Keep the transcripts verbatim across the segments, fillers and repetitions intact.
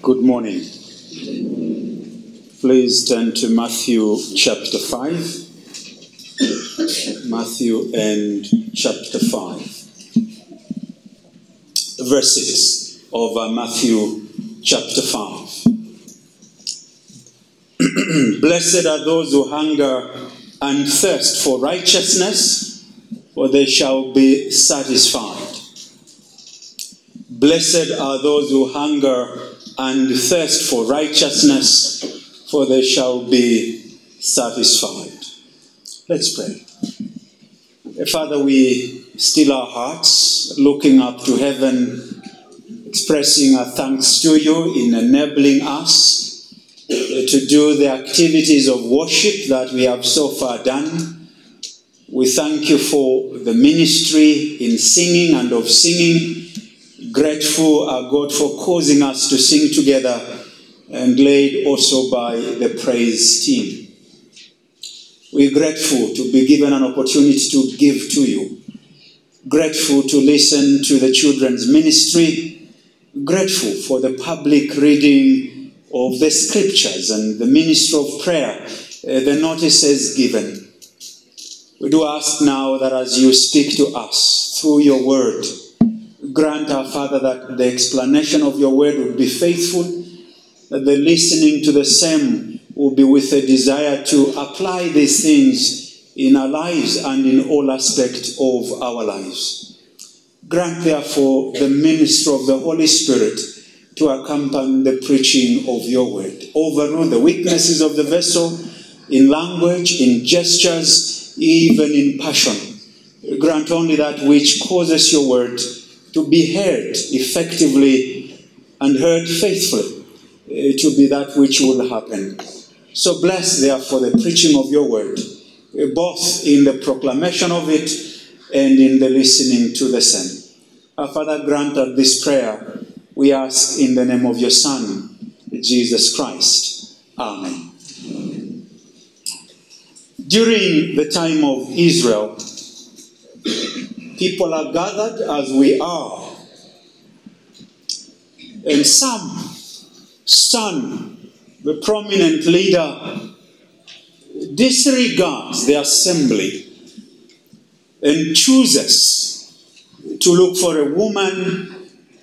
Good morning. Please turn to Matthew chapter five. Matthew and chapter five. Verse six of uh, Matthew chapter five. Blessed are those who hunger and thirst for righteousness, for they shall be satisfied. Blessed are those who hunger and thirst for righteousness, for they shall be satisfied. Let's pray. Father, we still our hearts, looking up to heaven, expressing our thanks to you in enabling us to do the activities of worship that we have so far done. We thank you for the ministry in singing and of singing. Grateful, our God, for causing us to sing together and led also by the praise team. We're grateful to be given an opportunity to give to you. Grateful to listen to the children's ministry. Grateful for the public reading of the scriptures and the ministry of prayer, uh, the notices given. We do ask now that as you speak to us through your word, grant our Father that the explanation of your word will be faithful, that the listening to the same will be with a desire to apply these things in our lives and in all aspects of our lives. Grant therefore the ministry of the Holy Spirit to accompany the preaching of your word. Overrule the weaknesses of the vessel in language, in gestures, even in passion. Grant only that which causes your word to be heard effectively and heard faithfully, uh, to be that which will happen. So bless therefore the preaching of your word, uh, both in the proclamation of it and in the listening to the same. Our Father, grant us this prayer, we ask in the name of your Son, Jesus Christ. Amen. During the time of Israel, people are gathered as we are. And some son, the prominent leader, disregards the assembly and chooses to look for a woman.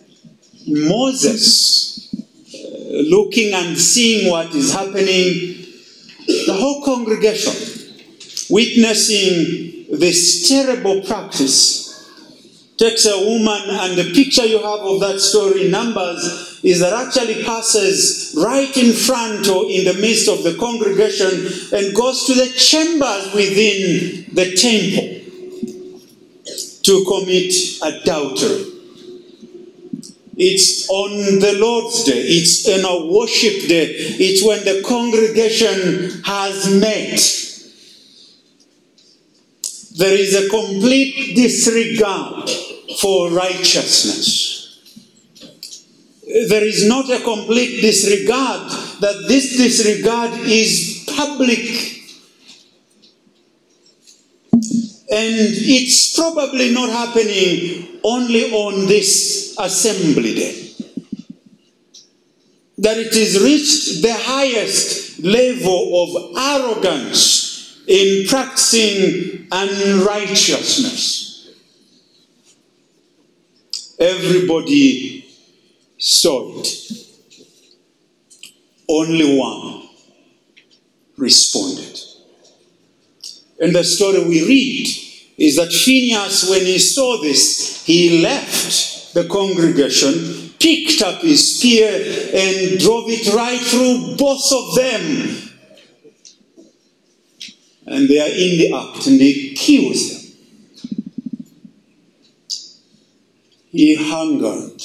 Moses, uh, looking and seeing what is happening, the whole congregation witnessing this terrible practice, takes a woman, and the picture you have of that story in Numbers is that actually passes right in front or in the midst of the congregation and goes to the chambers within the temple to commit adultery. It's on the Lord's Day. It's in a worship day. It's when the congregation has met. There is a complete disregard for righteousness. There is not a complete disregard, that this disregard is public. And it's probably not happening only on this assembly day. That it has reached the highest level of arrogance in practicing unrighteousness. Everybody saw it. Only one responded. And the story we read is that Phinehas, when he saw this, he left the congregation, picked up his spear, and drove it right through both of them. And they are in the act, and he kills them. He hungered.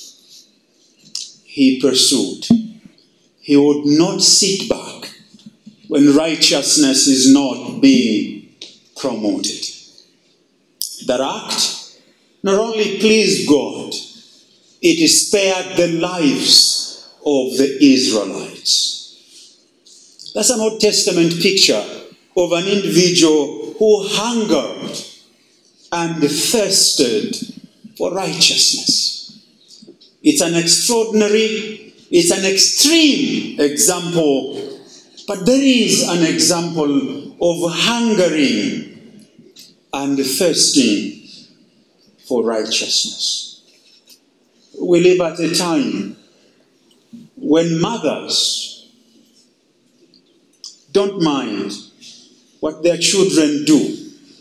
He pursued. He would not sit back when righteousness is not being promoted. That act not only pleased God, it spared the lives of the Israelites. That's an Old Testament picture of an individual who hungered and thirsted for righteousness. It's an extraordinary It's an extreme example, but there is an example of hungering and thirsting for righteousness. We live at a time when mothers don't mind what their children do.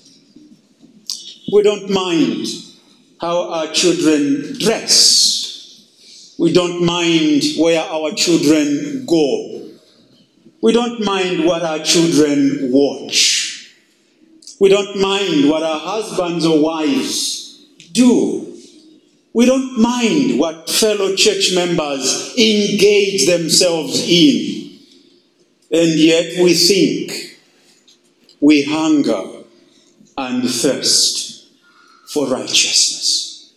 We don't mind how our children dress. We don't mind where our children go. We don't mind what our children watch. We don't mind what our husbands or wives do. We don't mind what fellow church members engage themselves in. And yet we think, we hunger and thirst for righteousness.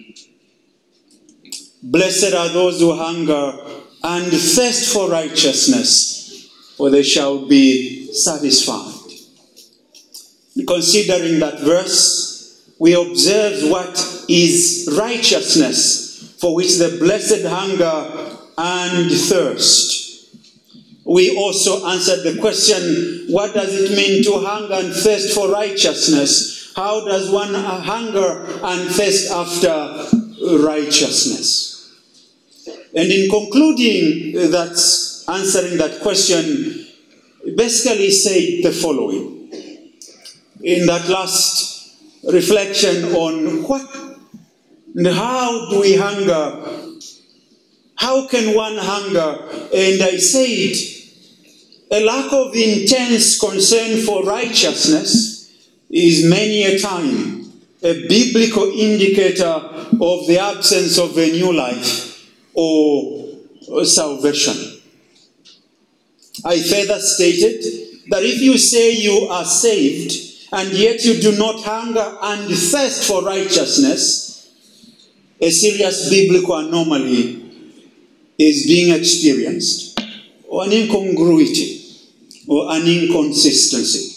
Blessed are those who hunger and thirst for righteousness, for they shall be satisfied. Considering that verse, we observe what is righteousness, for which the blessed hunger and thirst. We also answered the question, what does it mean to hunger and thirst for righteousness? How does one hunger and thirst after righteousness? And in concluding that, answering that question, basically said the following. In that last reflection on what and how do we hunger? How can one hunger? And I said, a lack of intense concern for righteousness is many a time a biblical indicator of the absence of a new life or salvation. I further stated that if you say you are saved and yet you do not hunger and thirst for righteousness, a serious biblical anomaly is being experienced, or an incongruity, or an inconsistency.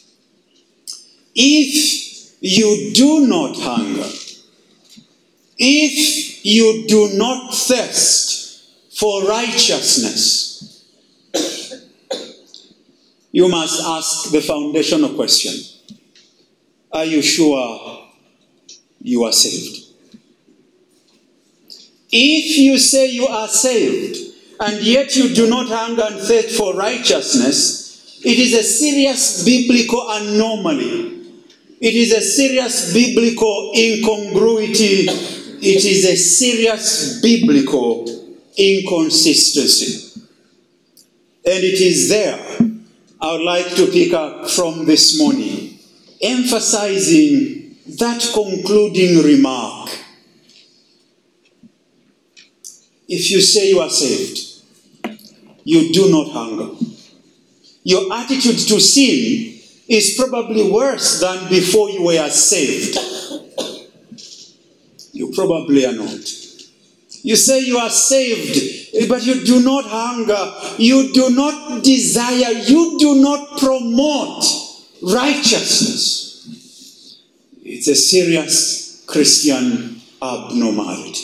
If you do not hunger, if you do not thirst for righteousness, you must ask the foundational question, are you sure you are saved? If you say you are saved, and yet you do not hunger and thirst for righteousness, it is a serious biblical anomaly. It is a serious biblical incongruity. It is a serious biblical inconsistency. And it is there I would like to pick up from this morning, emphasizing that concluding remark. If you say you are saved, you do not hunger. Your attitude to sin is probably worse than before you were saved. You probably are not. You say you are saved, but you do not hunger, you do not desire, you do not promote righteousness. It's a serious Christian abnormality.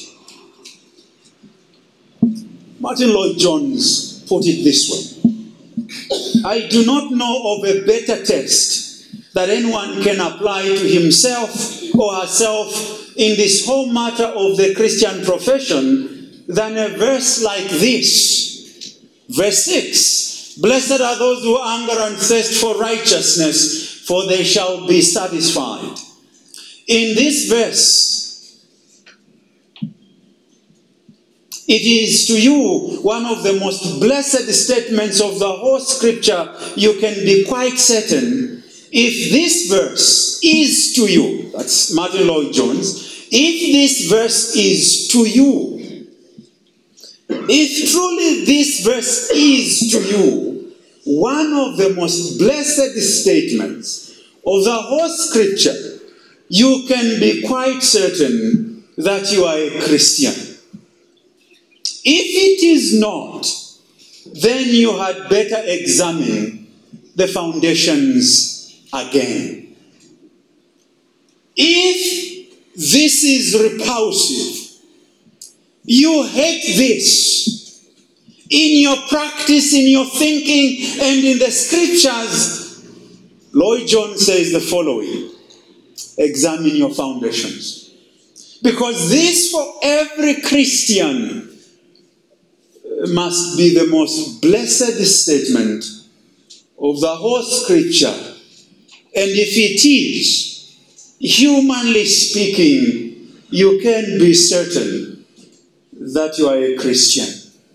Martin Lloyd-Jones put it this way. I do not know of a better test that anyone can apply to himself or herself in this whole matter of the Christian profession than a verse like this. Verse six, blessed are those who hunger and thirst for righteousness, for they shall be satisfied. In this verse, it is to you one of the most blessed statements of the whole scripture. You can be quite certain, if this verse is to you, that's Martin Lloyd-Jones, if this verse is to you, if truly this verse is to you, one of the most blessed statements of the whole scripture, you can be quite certain that you are a Christian. If it is not, then you had better examine the foundations again. If this is repulsive, you hate this, in your practice, in your thinking, and in the scriptures, Lloyd Jones says the following: examine your foundations. Because this, for every Christian, must be the most blessed statement of the whole scripture. And if it is, humanly speaking, you can be certain that you are a Christian.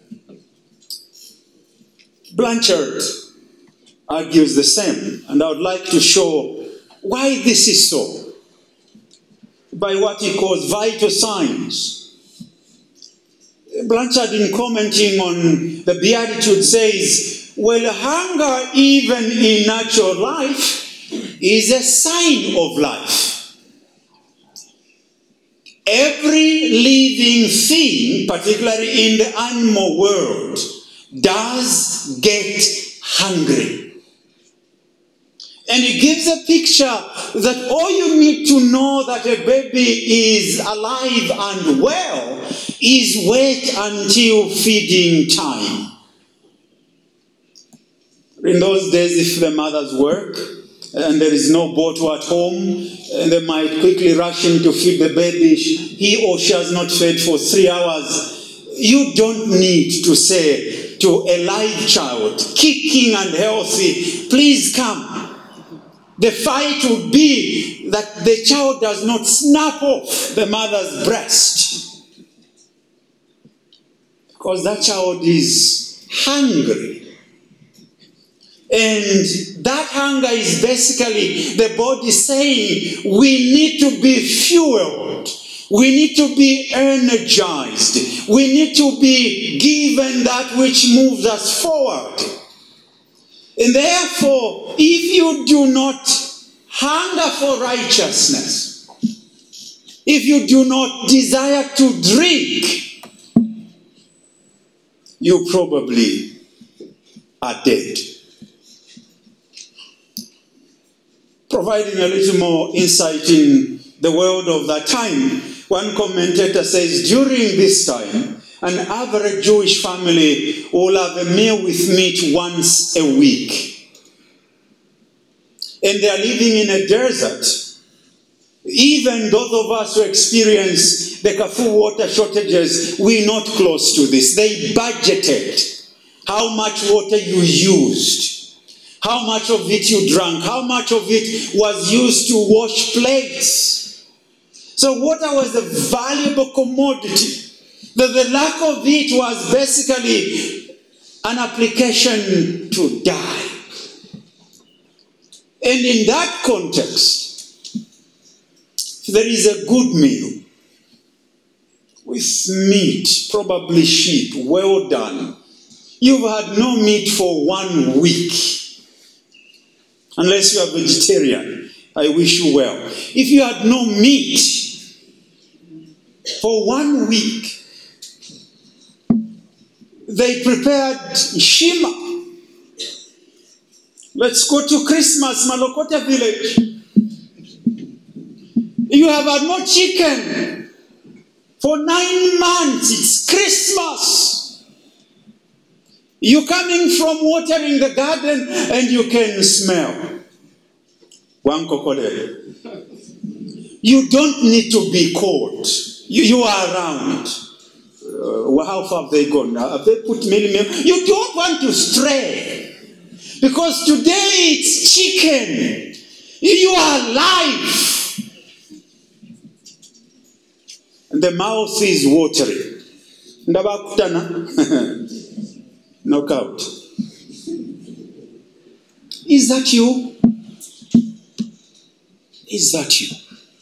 Blanchard argues the same, and I would like to show why this is so by what he calls vital signs. Blanchard, in commenting on the Beatitude, says, well, hunger even in natural life is a sign of life. Every living thing, particularly in the animal world, does get hungry. And he gives a picture that all you need to know that a baby is alive and well is wait until feeding time. In those days, if the mothers work and there is no bottle at home, and they might quickly rush in to feed the baby, he or she has not fed for three hours, you don't need to say to a live child, kicking and healthy, please come. The fight would be that the child does not snap off the mother's breast, because that child is hungry. And that hunger is basically the body saying, we need to be fueled. We need to be energized. We need to be given that which moves us forward. And therefore, if you do not hunger for righteousness, if you do not desire to drink, you probably are dead. Providing a little more insight in the world of that time, one commentator says, during this time, an average Jewish family will have a meal with meat once a week. And they are living in a desert. Even those of us who experience the Kafue water shortages, we're not close to this. They budgeted how much water you used, how much of it you drank, how much of it was used to wash plates. So water was a valuable commodity. The, the lack of it was basically an application to die. And in that context, there is a good meal with meat, probably sheep, well done. You've had no meat for one week. Unless you are vegetarian, I wish you well. If you had no meat for one week, they prepared shima. Let's go to Christmas, Malokota village. You have had no chicken for nine months. It's Christmas. You're coming from watering the garden and you can smell. One kokole. You don't need to be called. You, you are around. Uh, how far have they gone? Have they put meal meal? You don't want to stray. Because today it's chicken. You are alive. And the mouth is watering. Ndabakutana. Knockout. Is that you? Is that you?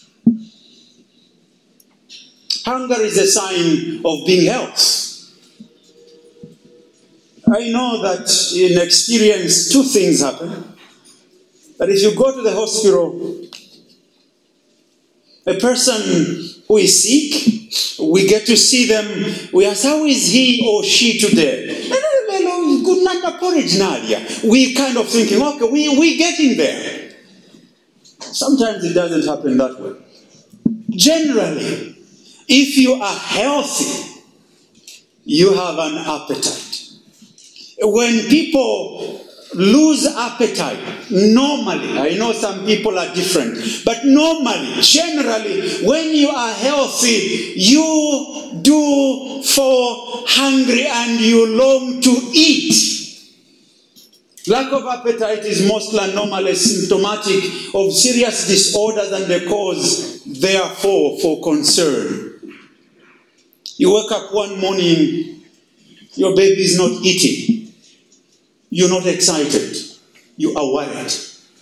Hunger is a sign of being healthy. I know that in experience, two things happen. That if you go to the hospital, a person who is sick, we get to see them, we ask, how is he or she today? Good night, porridge, Nadia. We kind of thinking, okay, we, we getting there. Sometimes it doesn't happen that way. Generally, if you are healthy, you have an appetite. When people lose appetite, normally, I know some people are different, but normally, generally, when you are healthy, you do fall hungry and you long to eat. Lack of appetite is mostly normally symptomatic of serious disorders and the cause, therefore, for concern. You wake up one morning, your baby is not eating. You're not excited. You are worried.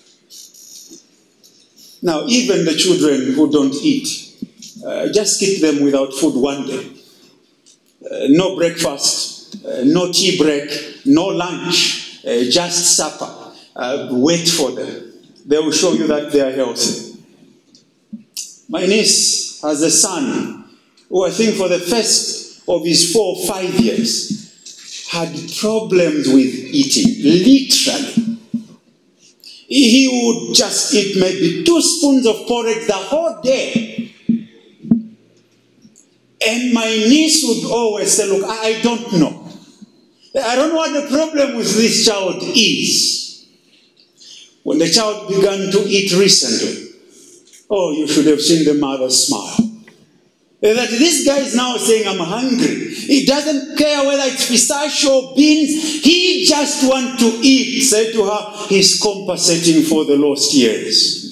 Now, even the children who don't eat, uh, just keep them without food one day. Uh, no breakfast, uh, no tea break, no lunch. Uh, just supper. Uh, wait for them. They will show you that they are healthy. My niece has a son who I think for the first of his four or five years had problems with eating. Literally. He would just eat maybe two spoons of porridge the whole day. And my niece would always say, look, I, I don't know. I don't know what the problem with this child is. When the child began to eat recently, oh, you should have seen the mother smile. That this guy is now saying, I'm hungry. He doesn't care whether it's pistachio, beans. He just wants to eat. Say to her, he's compensating for the lost years.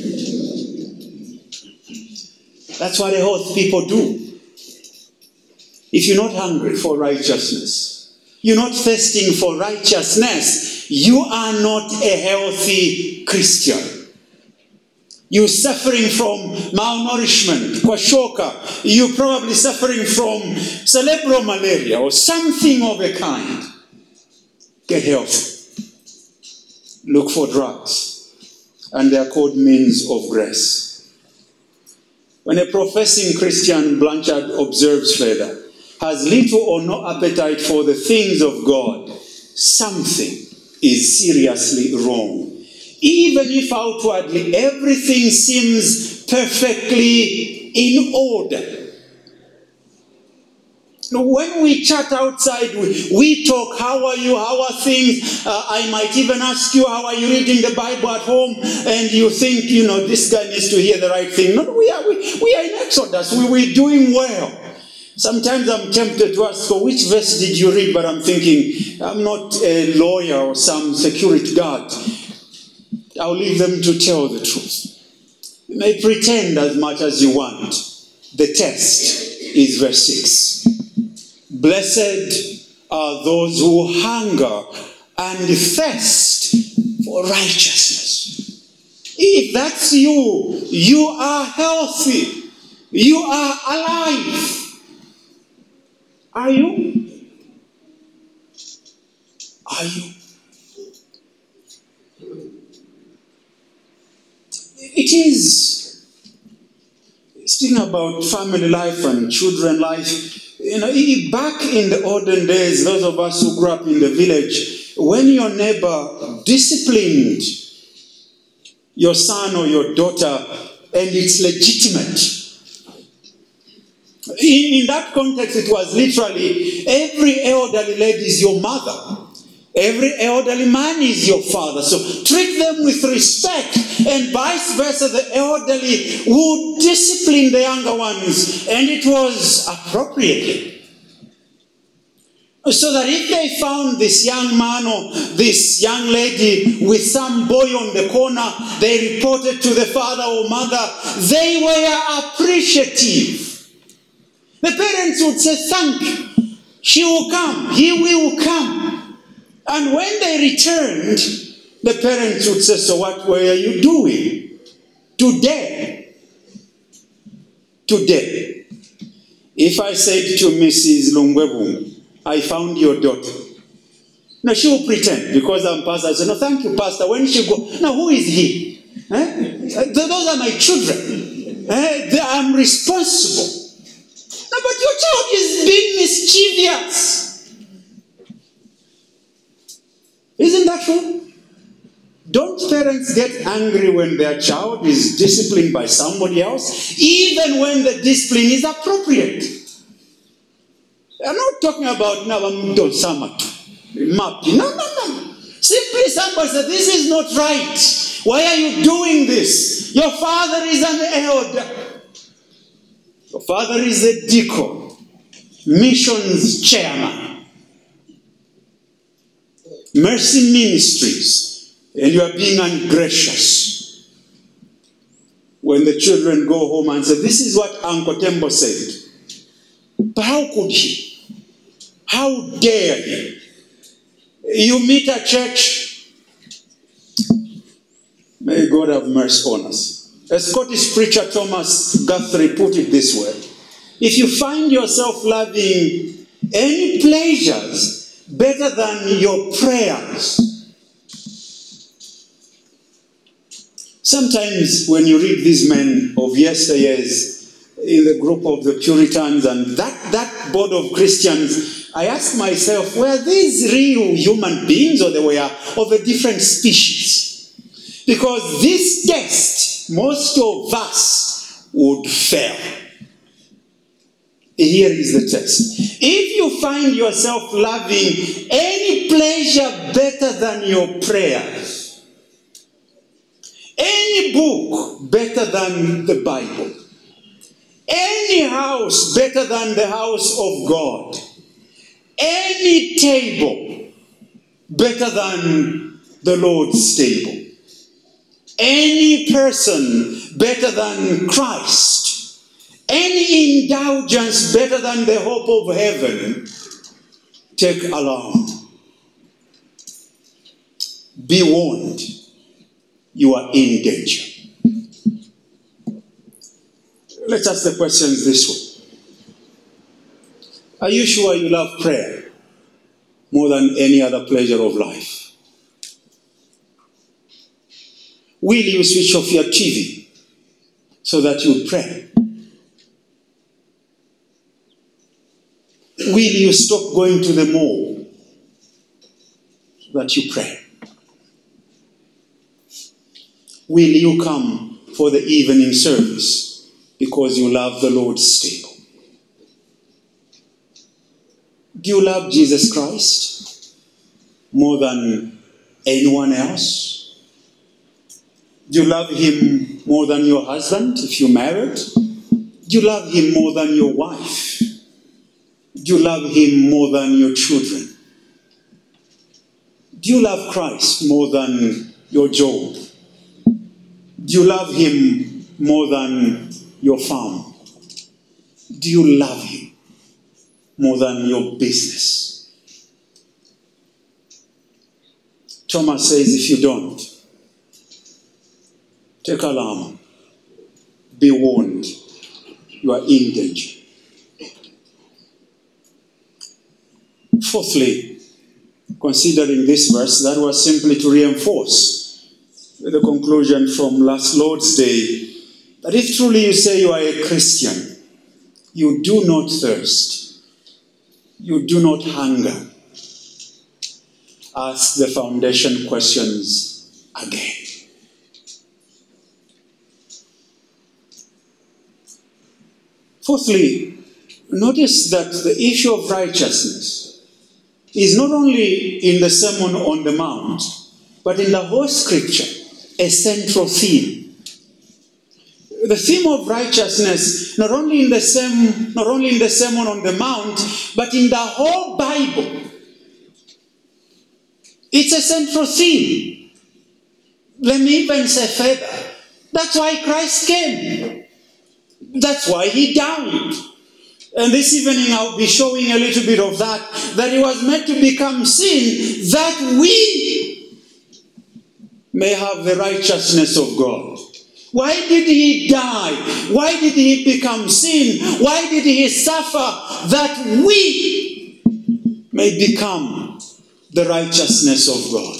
That's what the health people do. If you're not hungry for righteousness, you're not thirsting for righteousness, you are not a healthy Christian. You're suffering from malnourishment, kwashoka. You're probably suffering from cerebral malaria or something of a kind. Get healthy. Look for drugs. And they are called means of grace. When a professing Christian, Blanchard observes further, has little or no appetite for the things of God, something is seriously wrong. Even if outwardly everything seems perfectly in order. When we chat outside, we, we talk, how are you, how are things? Uh, I might even ask you, how are you reading the Bible at home? And you think, you know, this guy needs to hear the right thing. No, we are, we, we are in Exodus. We, we're doing well. Sometimes I'm tempted to ask, oh, which verse did you read? But I'm thinking, I'm not a lawyer or some security guard. I'll leave them to tell the truth. You may pretend as much as you want. The text is verse six. Blessed are those who hunger and thirst for righteousness. If that's you, you are healthy. You are alive. Are you? Are you? It is. Speaking about family life and children life, you know, back in the olden days, those of us who grew up in the village, when your neighbor disciplined your son or your daughter, and it's legitimate, In, in that context, it was literally every elderly lady is your mother. Every elderly man is your father. So treat them with respect, and vice versa. The elderly would discipline the younger ones, and it was appropriately. So that if they found this young man or this young lady with some boy on the corner, they reported to the father or mother, they were appreciative. The parents would say, thank you. She will come. He will come. And when they returned, the parents would say, so what were you doing? Today. Today. If I said to Missus Lungwebu, I found your daughter. No, she will pretend because I'm pastor. I say, no, thank you, pastor. When she go, now who is he? Eh? Those are my children. Eh? I'm responsible. No, but your child is being mischievous. Isn't that true? Don't parents get angry when their child is disciplined by somebody else, even when the discipline is appropriate? I'm not talking about Navamdo Samatu. Map. No, no, no. Simply somebody said, this is not right. Why are you doing this? Your father is an elder. Your father is a deacon, missions chairman, Mercy Ministries, and you are being ungracious. When the children go home and say, this is what Uncle Tembo said. But how could he? How dare he? You meet at church. May God have mercy on us. A Scottish preacher, Thomas Guthrie, put it this way. If you find yourself loving any pleasures better than your prayers, sometimes when you read these men of yesteryears in the group of the Puritans and that, that board of Christians, I ask myself, were these real human beings or they were of a different species? Because this test, most of us would fail. Here is the test. If you find yourself loving any pleasure better than your prayers, any book better than the Bible, any house better than the house of God, any table better than the Lord's table, any person better than Christ, any indulgence better than the hope of heaven, take alarm. Be warned, you are in danger. Let's ask the questions this way. Are you sure you love prayer more than any other pleasure of life? Will you switch off your T V so that you pray? Will you stop going to the mall so that you pray? Will you come for the evening service because you love the Lord's table? Do you love Jesus Christ more than anyone else? Do you love him more than your husband if you're married? Do you love him more than your wife? Do you love him more than your children? Do you love Christ more than your job? Do you love him more than your farm? Do you love him more than your business? Thomas says, if you don't, take alarm. Be warned. You are in danger. Fourthly, considering this verse, that was simply to reinforce the conclusion from last Lord's Day, that if truly you say you are a Christian, you do not thirst, you do not hunger, ask the foundation questions again. Fourthly, notice that the issue of righteousness is not only in the Sermon on the Mount, but in the whole scripture, a central theme. The theme of righteousness, not only in the same, not only in the Sermon on the Mount, but in the whole Bible. It's a central theme. Let me even say further. That's why Christ came. That's why he died. And this evening I'll be showing a little bit of that, that he was meant to become sin, that we may have the righteousness of God. Why did he die? Why did he become sin? Why did he suffer? That we may become the righteousness of God.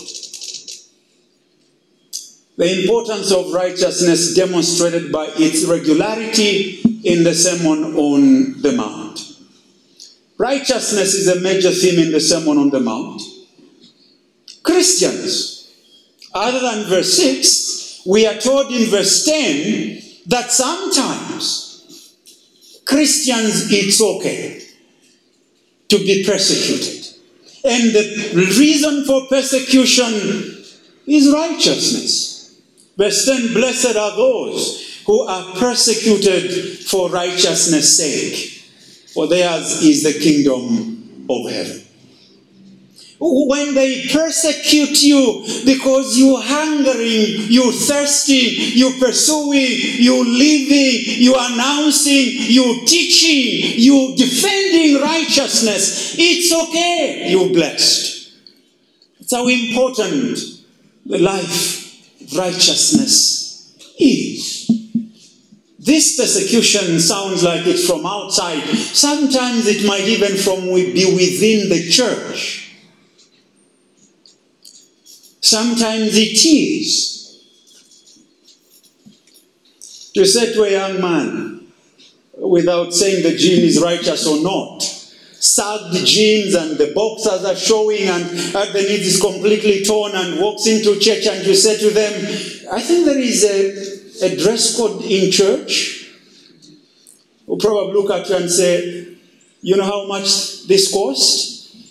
The importance of righteousness demonstrated by its regularity in the Sermon on the Mount. Righteousness is a major theme in the Sermon on the Mount. Christians, other than verse six, we are told in verse ten that sometimes Christians, it's okay to be persecuted. And the reason for persecution is righteousness. Verse ten, blessed are those who are persecuted for righteousness' sake, for theirs is the kingdom of heaven. When they persecute you because you're hungering, you're thirsty, you're pursuing, you're living, you're announcing, you're teaching, you're defending righteousness, it's okay, you're blessed. It's how important the life of righteousness is. This persecution sounds like it's from outside. Sometimes it might even from be within the church. Sometimes it is. To say to a young man, without saying the gene is righteous or not, sagged jeans and the boxers are showing and at the knees is completely torn and walks into church and you say to them, I think there is a, a dress code in church. We'll probably look at you and say, you know how much this cost?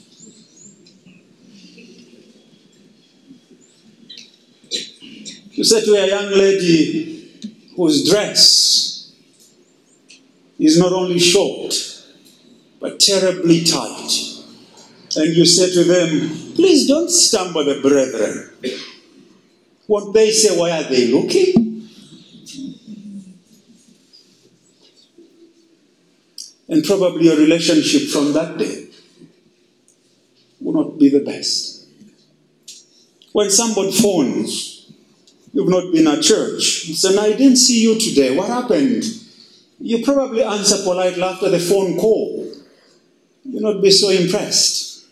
You say to a young lady whose dress is not only short, but terribly tight. And you say to them, please don't stumble the brethren. Won't they say, why are they looking? And probably your relationship from that day will not be the best. When somebody phones, you've not been at church. So I didn't see you today. What happened? You probably answer politely after the phone call. You'll not be so impressed.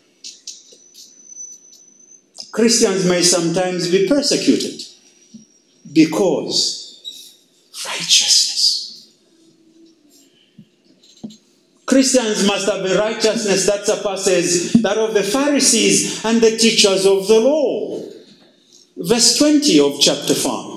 Christians may sometimes be persecuted because righteousness. Christians must have a righteousness that surpasses that of the Pharisees and the teachers of the law. Verse twenty of chapter five.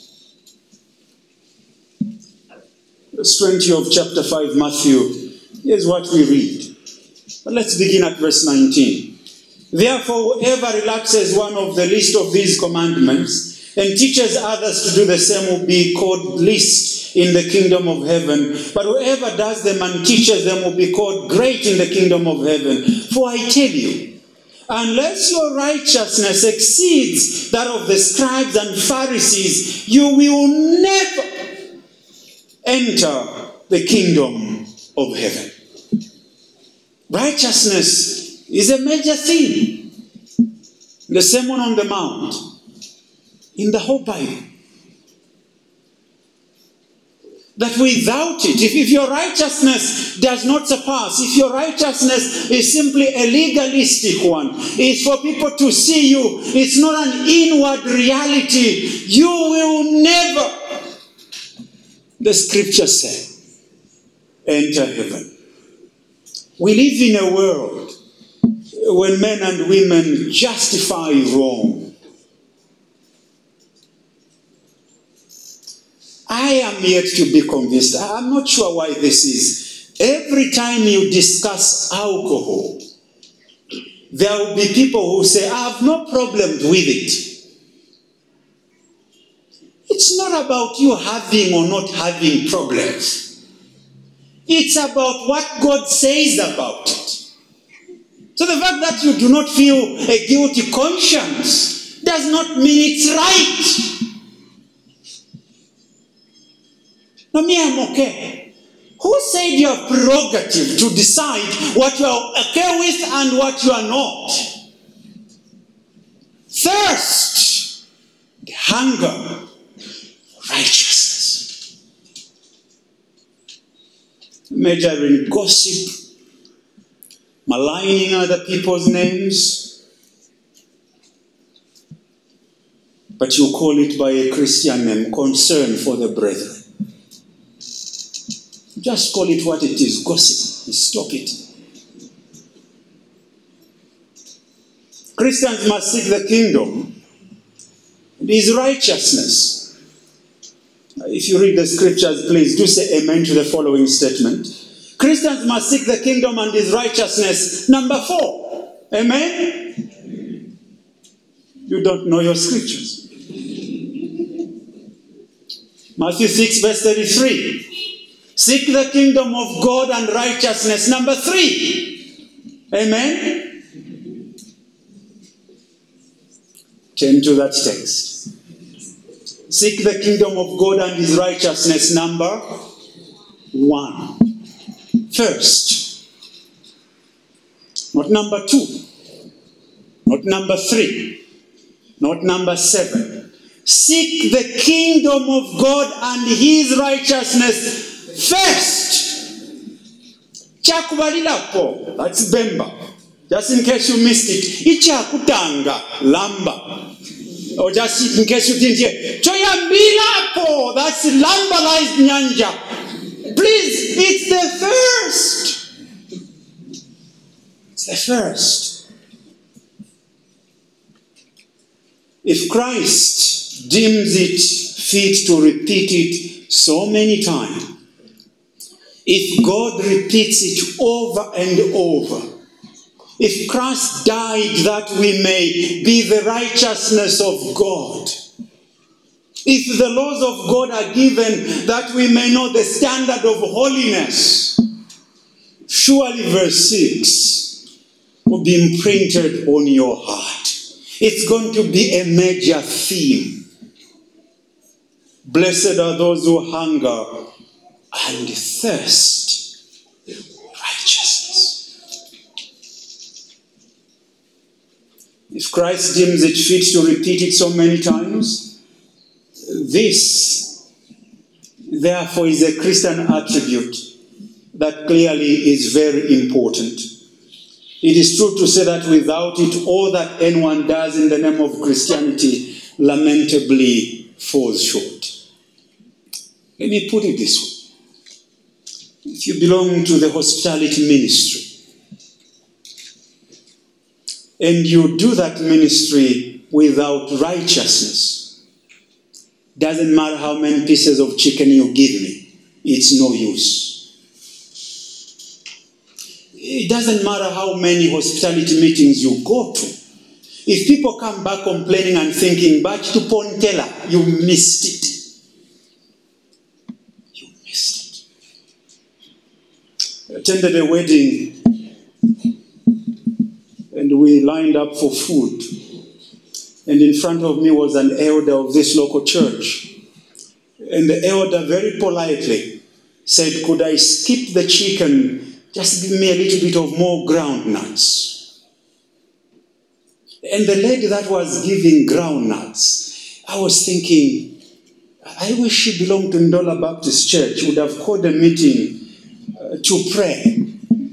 Verse twenty of chapter five, Matthew. Here's what we read. But let's begin at verse nineteen. Therefore, whoever relaxes one of the least of these commandments and teaches others to do the same will be called least in the kingdom of heaven. But whoever does them and teaches them will be called great in the kingdom of heaven. For I tell you, unless your righteousness exceeds that of the scribes and Pharisees, you will never enter the kingdom of heaven. Righteousness is a major theme. The Sermon on the Mount, in the whole Bible. That without it, if, if your righteousness does not surpass, if your righteousness is simply a legalistic one, it's for people to see you, it's not an inward reality, you will never, the scriptures say, enter heaven. We live in a world when men and women justify wrong. I am yet to be convinced. I'm not sure why this is. Every time you discuss alcohol, there will be people who say, I have no problem with it. It's not about you having or not having problems. It's about what God says about it. So the fact that you do not feel a guilty conscience does not mean it's right. No, me, I'm okay. Who said you have prerogative to decide what you are okay with and what you are not? Thirst, the hunger, righteousness. Measuring gossip, maligning other people's names, but you call it by a Christian name, concern for the brethren. Just call it what it is, gossip. Stop it. Christians must seek the kingdom. It is righteousness. If you read the scriptures, please do say amen to the following statement. Christians must seek the kingdom and his righteousness. Number four, Amen? You don't know your scriptures. Matthew six verse thirty-three. Seek the kingdom of God and righteousness. Number three. Amen? Turn to that text. Seek the kingdom of God and his righteousness. Number one. First. Not number two. Not number three. Not number seven. Seek the kingdom of God and his righteousness first. Chakubalirapo. That's Bemba. Just in case you missed it. Ichakutanga. Lamba. Or just in case you didn't hear. Choyambilapo. That's lambalized nyanja. Please, it's the first. It's the first. If Christ deems it fit to repeat it so many times, if God repeats it over and over, if Christ died that we may be the righteousness of God, if the laws of God are given that we may know the standard of holiness, surely verse six will be imprinted on your heart. It's going to be a major theme. Blessed are those who hunger and thirst righteousness. If Christ deems it fit to repeat it so many times, this, therefore, is a Christian attribute that clearly is very important. It is true to say that without it, all that anyone does in the name of Christianity lamentably falls short. Let me put it this way. If you belong to the hospitality ministry, and you do that ministry without righteousness, doesn't matter how many pieces of chicken you give me, it's no use. It doesn't matter how many hospitality meetings you go to. If people come back complaining and thinking, but to Pontella, you missed it. You missed it. I attended a wedding and we lined up for food. And in front of me was an elder of this local church. And the elder very politely said, could I skip the chicken? Just give me a little bit of more ground nuts. And the lady that was giving ground nuts, I was thinking, I wish she belonged to Ndola Baptist Church, would have called a meeting uh, to pray.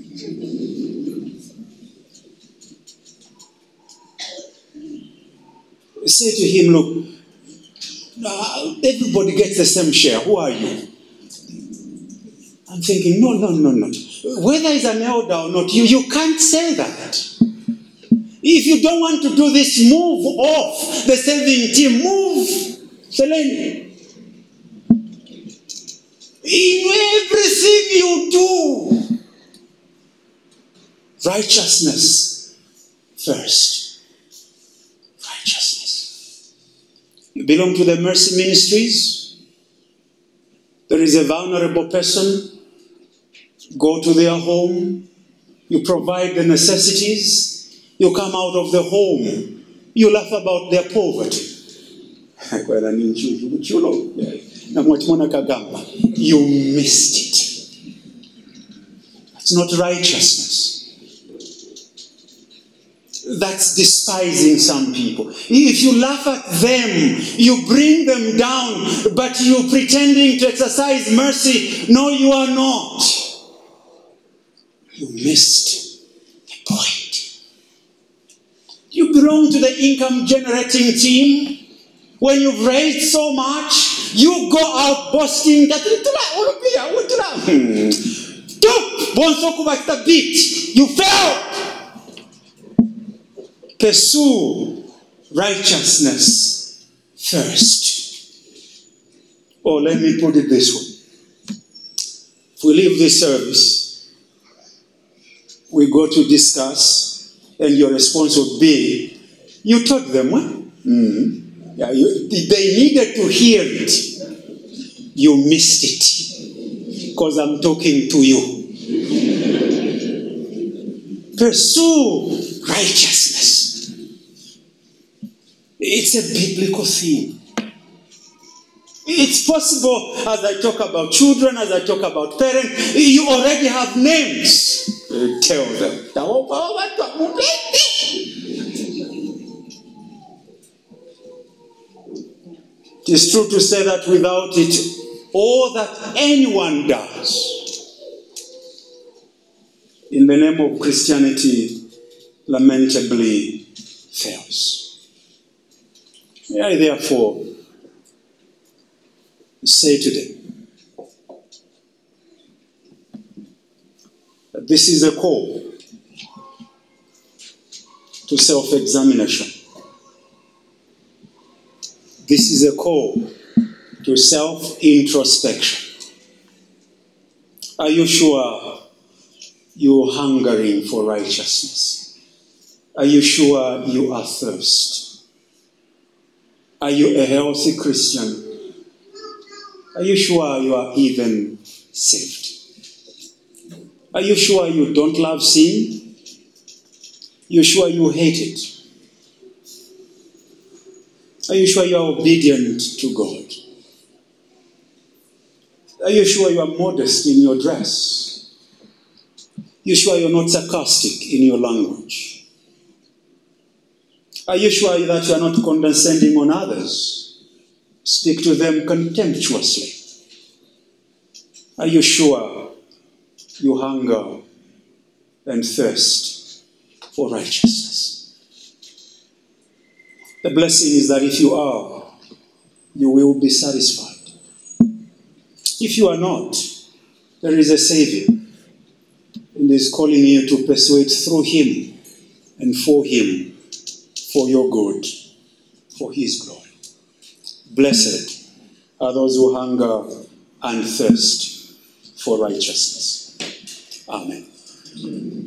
Say to him, look, uh, everybody gets the same share. Who are you? I'm thinking, no, no, no, no. Whether it's an elder or not, you, you can't say that. If you don't want to do this, move off the saving team. Move, Selene. In everything you do, righteousness first. Righteousness. You belong to the mercy ministries. There is a vulnerable person. Go to their home, you provide the necessities, you come out of the home, you laugh about their poverty. You missed it. That's not righteousness. That's despising some people. If you laugh at them, you bring them down, but you're pretending to exercise mercy. No, you are not. You missed the point. You belong to the income generating team. When you've raised so much, you go out boasting that you failed. Pursue righteousness first. Or let me put it this way. If we leave this service, we go to discuss And your response would be, you taught them, what? Mm-hmm. Yeah, you, they needed to hear it. You missed it. Because I'm talking to you. Pursue righteousness. It's a biblical theme. It's possible, as I talk about children, as I talk about parents, you already have names. You tell them. It is true to say that without it, all that anyone does in the name of Christianity lamentably fails. May I therefore say today that this is a call to self-examination. This is a call to self-introspection. Are you sure you're hungering for righteousness? Are you sure you are thirsty? Are you a healthy Christian? Are you sure you are even saved? Are you sure you don't love sin? You're sure you hate it? Are you sure you are obedient to God? Are you sure you are modest in your dress? You sure you're not sarcastic in your language? Are you sure that you are not condescending on others? Speak to them contemptuously. Are you sure you hunger and thirst for righteousness? The blessing is that if you are, you will be satisfied. If you are not, there is a Savior, and is calling you to persuade through Him and for Him, for your good, for His glory. Blessed are those who hunger and thirst for righteousness. Amen.